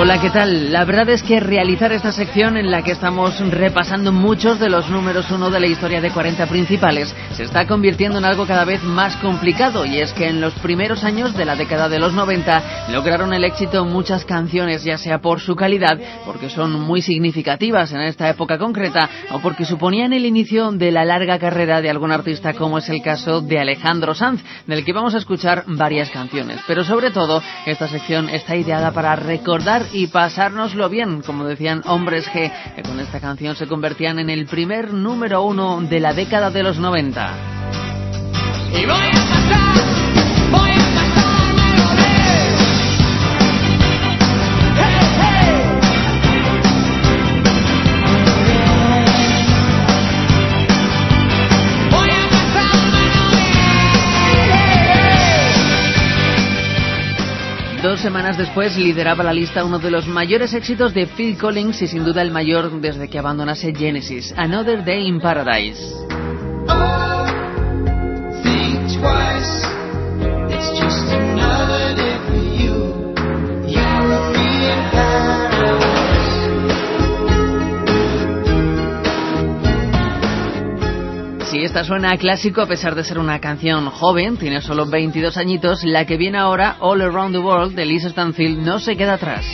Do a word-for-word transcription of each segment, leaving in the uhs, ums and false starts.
Hola, ¿qué tal? La verdad es que realizar esta sección en la que estamos repasando muchos de los números uno de la historia de cuarenta principales se está convirtiendo en algo cada vez más complicado, y es que en los primeros años de la década de los noventa lograron el éxito muchas canciones, ya sea por su calidad, porque son muy significativas en esta época concreta, o porque suponían el inicio de la larga carrera de algún artista, como es el caso de Alejandro Sanz, del que vamos a escuchar varias canciones. Pero sobre todo, esta sección está ideada para recordar y pasárnoslo bien, como decían Hombres G, que con esta canción se convertían en el primer número uno de la década de los noventa. Y voy a pasar, voy a pasarme lo de... Hey, hey. Voy a pasarme lo de... Dos semanas después lideraba la lista uno de los mayores éxitos de Phil Collins y sin duda el mayor desde que abandonase Genesis, Another Day in Paradise. Si esta suena a clásico a pesar de ser una canción joven, tiene solo veintidós añitos, la que viene ahora, All Around the World, de Lisa Stansfield, no se queda atrás.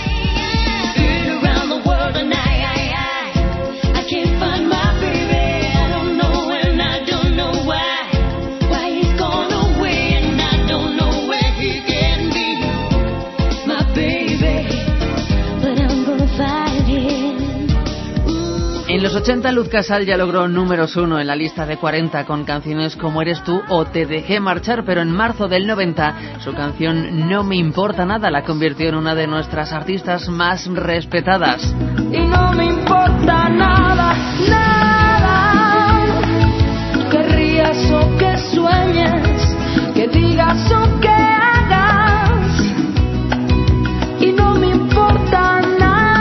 En los ochenta, Luz Casal ya logró números uno en la lista de cuarenta con canciones como Eres tú o Te dejé marchar, pero en marzo del noventa su canción No me importa nada la convirtió en una de nuestras artistas más respetadas. Y no me importa nada, nada, que rías o que sueñes, que digas o que hagas, y no me importa nada.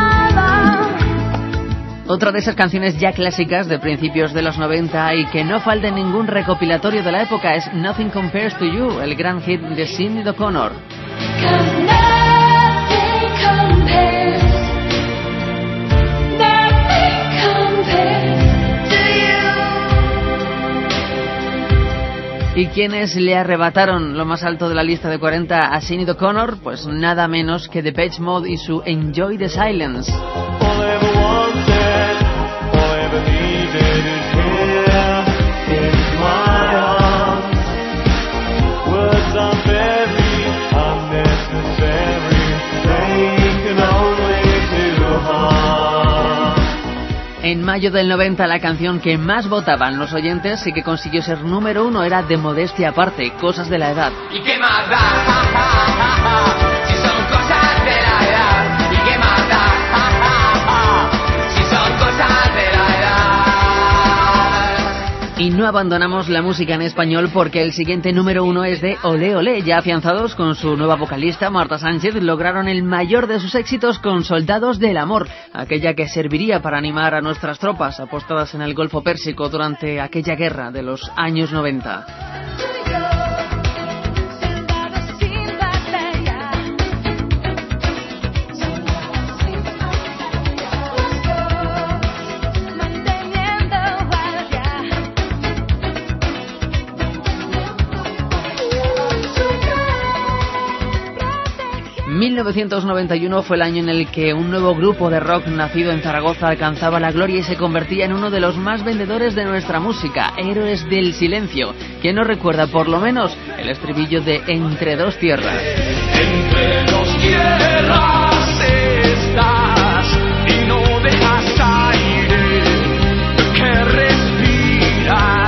Otra de esas canciones ya clásicas de principios de los noventa y que no falta en ningún recopilatorio de la época es Nothing Compares to You, el gran hit de Sinéad O'Connor. ¿Y quiénes le arrebataron lo más alto de la lista de cuarenta a Sinéad O'Connor? Pues nada menos que Depeche Mode y su Enjoy the Silence. En mayo del noventa la canción que más votaban los oyentes y que consiguió ser número uno era De modestia aparte, Cosas de la edad. ¿Y qué más da? Ja, ja, ja, ja. Si son cosas de la edad. ¿Y qué más da? Ja, ja, ja. Si son cosas de la edad. Y no abandonamos la música en español porque el siguiente número uno es de Olé Olé. Ya afianzados con su nueva vocalista Marta Sánchez, lograron el mayor de sus éxitos con Soldados del Amor, aquella que serviría para animar a nuestras tropas apostadas en el Golfo Pérsico durante aquella guerra de los años noventa. mil novecientos noventa y uno fue el año en el que un nuevo grupo de rock nacido en Zaragoza alcanzaba la gloria y se convertía en uno de los más vendedores de nuestra música, Héroes del Silencio. ¿Quién no recuerda por lo menos el estribillo de Entre dos tierras? Entre dos tierras estás y no dejas aire que respirar.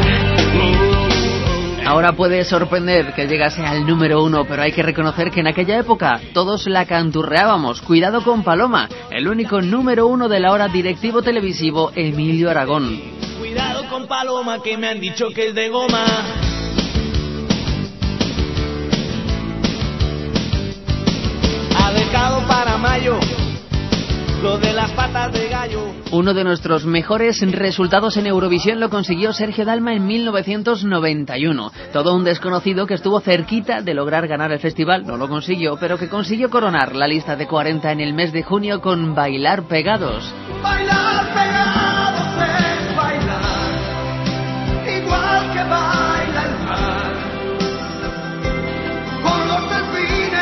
Ahora puede sorprender que llegase al número uno, pero hay que reconocer que en aquella época todos la canturreábamos. Cuidado con Paloma, el único número uno del ahora directivo televisivo Emilio Aragón. Cuidado con Paloma, que me han dicho que es de goma. Ha dejado para mayo lo de las patas de gallo. Uno de nuestros mejores resultados en Eurovisión lo consiguió Sergio Dalma en mil novecientos noventa y uno. Todo un desconocido que estuvo cerquita de lograr ganar el festival, no lo consiguió, pero que consiguió coronar la lista de cuarenta en el mes de junio con Bailar Pegados. Bailar pegados es bailar, igual que baila el mar, con los delfines.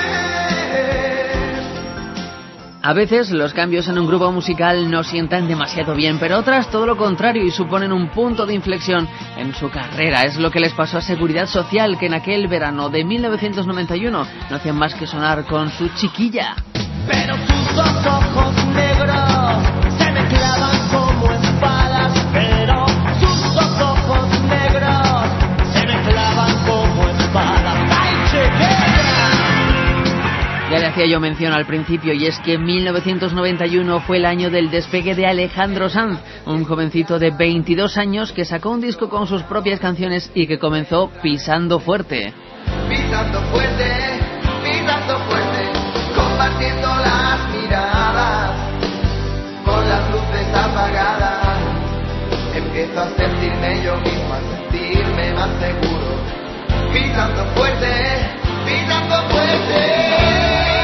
A veces los cambios en un grupo musical no sientan demasiado bien, pero otras todo lo contrario y suponen un punto de inflexión en su carrera. Es lo que les pasó a Seguridad Social, que en aquel verano de mil novecientos noventa y uno no hacían más que sonar con su Chiquilla. Pero tus dos ojos negros se me clavan como espadas. Pero tus dos ojos negros se me clavan como espadas. ¡Ay, chiquilla! Ya le hacía yo mención al principio, y es que mil novecientos noventa y uno fue el año del despegue de Alejandro Sanz, un jovencito de veintidós años que sacó un disco con sus propias canciones y que comenzó pisando fuerte. Pisando fuerte, pisando fuerte, compartiendo las miradas, con las luces apagadas, empiezo a sentirme yo mismo, a sentirme más seguro, pisando fuerte, pisando fuerte.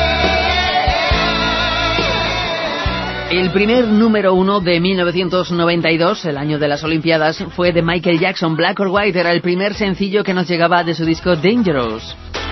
El primer número uno de mil novecientos noventa y dos, el año de las Olimpiadas, fue de Michael Jackson. Black or White era el primer sencillo que nos llegaba de su disco Dangerous.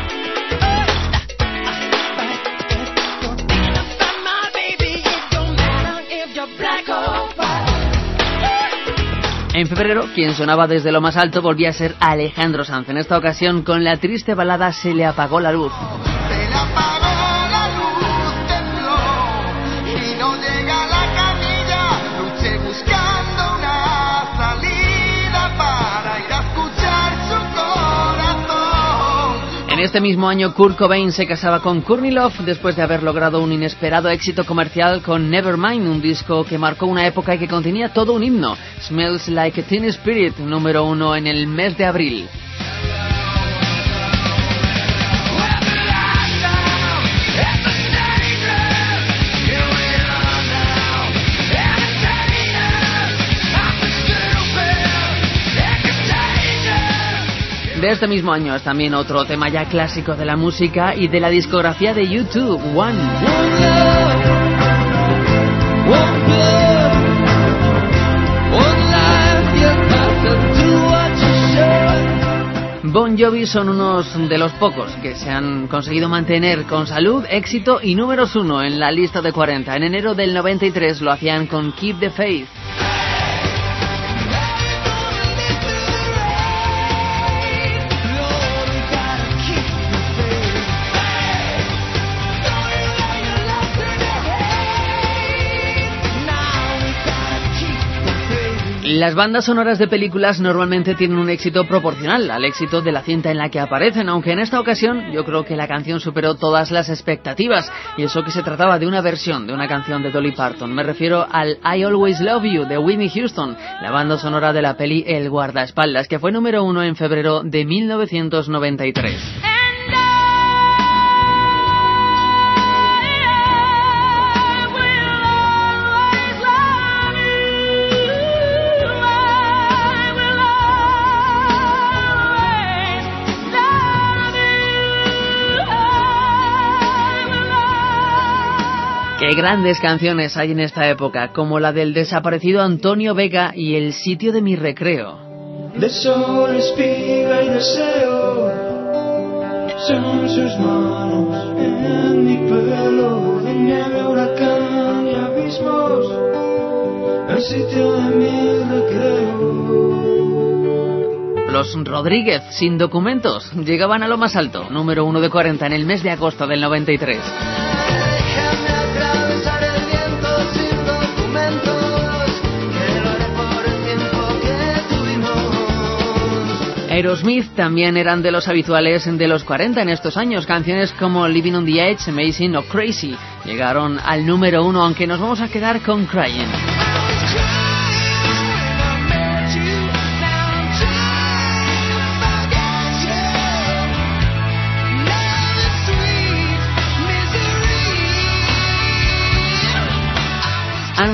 En febrero, quien sonaba desde lo más alto volvía a ser Alejandro Sanz. En esta ocasión, con la triste balada Se le apagó la luz. Se le apagó la luz, tembló y no llega a la camilla. Luché buscando una salida para ir a escuchar su corazón. En este mismo año, Kurt Cobain se casaba con Courtney Love después de haber logrado un inesperado éxito comercial con Nevermind, un disco que marcó una época y que contenía todo un himno. Smells Like Teen Spirit, número uno en el mes de abril. De este mismo año es también otro tema ya clásico de la música y de la discografía de YouTube, One. Bon Jovi son unos de los pocos que se han conseguido mantener con salud, éxito y números uno en la lista de cuarenta. En enero del noventa y tres lo hacían con Keep the Faith. Las bandas sonoras de películas normalmente tienen un éxito proporcional al éxito de la cinta en la que aparecen, aunque en esta ocasión yo creo que la canción superó todas las expectativas, y eso que se trataba de una versión de una canción de Dolly Parton. Me refiero al I Always Love You de Whitney Houston, la banda sonora de la peli El guardaespaldas, que fue número uno en febrero de mil novecientos noventa y tres. Qué grandes canciones hay en esta época, como la del desaparecido Antonio Vega y El sitio de mi recreo. De sol, espiga y deseo, son sus manos en mi pelo, de nieve, huracán y abismos, el sitio de mi recreo. Los Rodríguez, sin documentos, llegaban a lo más alto, número uno de cuarenta en el mes de agosto del noventa y tres. Aerosmith también eran de los habituales de los cuarenta en estos años. Canciones como Living on the Edge, Amazing o Crazy llegaron al número uno, aunque nos vamos a quedar con Crying.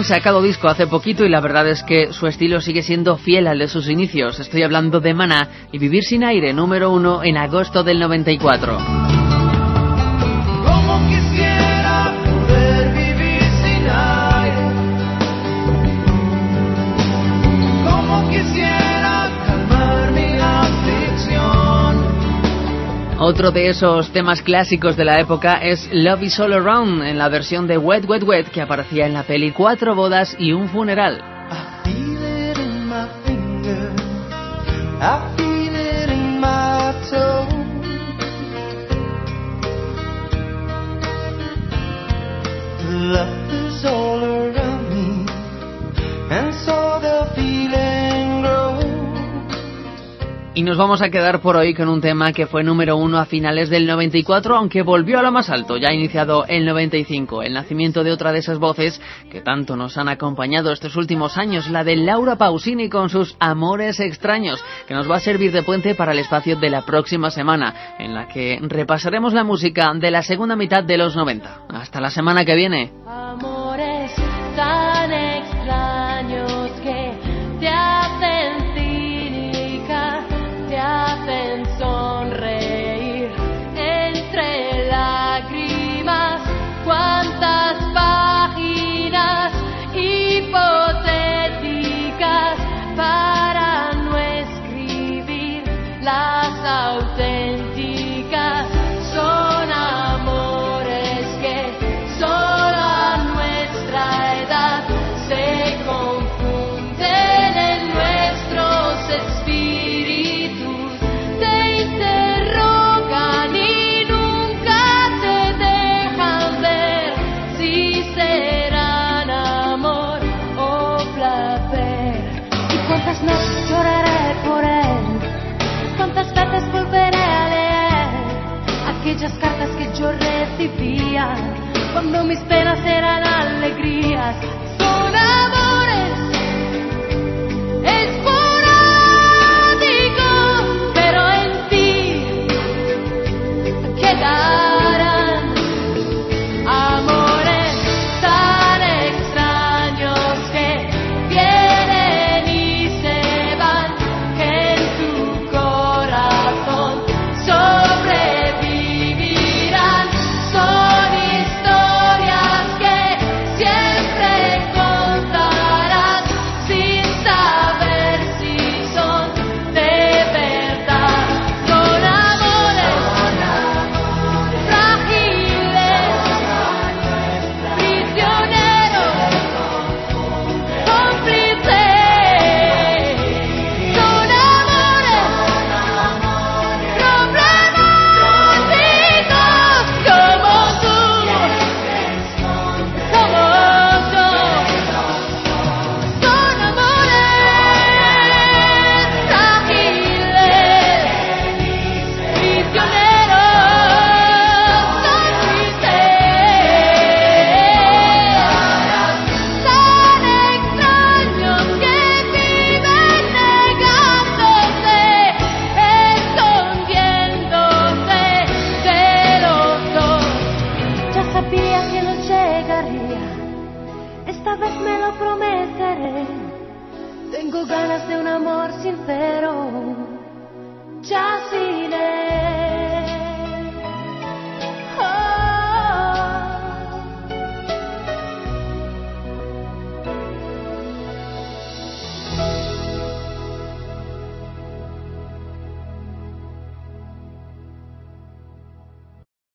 han sacado disco hace poquito y la verdad es que su estilo sigue siendo fiel al de sus inicios. Estoy hablando de Maná y Vivir sin aire, número uno en agosto del noventa y cuatro. Como quisiera poder vivir sin aire, como quisiera calmar mi aflicción. Otro de esos temas clásicos de la época es Love Is All Around, en la versión de Wet Wet Wet que aparecía en la peli Cuatro bodas y un funeral. I feel it in my finger, I feel it in my toe. Love is all around me, and so the feeling grows. Y nos vamos a quedar por hoy con un tema que fue número uno a finales del noventa y cuatro, aunque volvió a lo más alto, ya iniciado el noventa y cinco, el nacimiento de otra de esas voces que tanto nos han acompañado estos últimos años, la de Laura Pausini con sus Amores extraños, que nos va a servir de puente para el espacio de la próxima semana, en la que repasaremos la música de la segunda mitad de los noventa. Hasta la semana que viene. Amores tan extraños que te hacen cínica, te hacen sonreír entre lágrimas. Cuántas páginas hipotéticas para no escribir las auténticas. Son amores que solo a nuestra edad se confunden en nuestros espíritus, te interrogan y nunca te dejan ver si serán amor o placer. Y cuántas noches lloraré por él, cuántas veces volveré a leer aquellas cartas que yo recibía cuando mis penas eran alegrías. Son amor.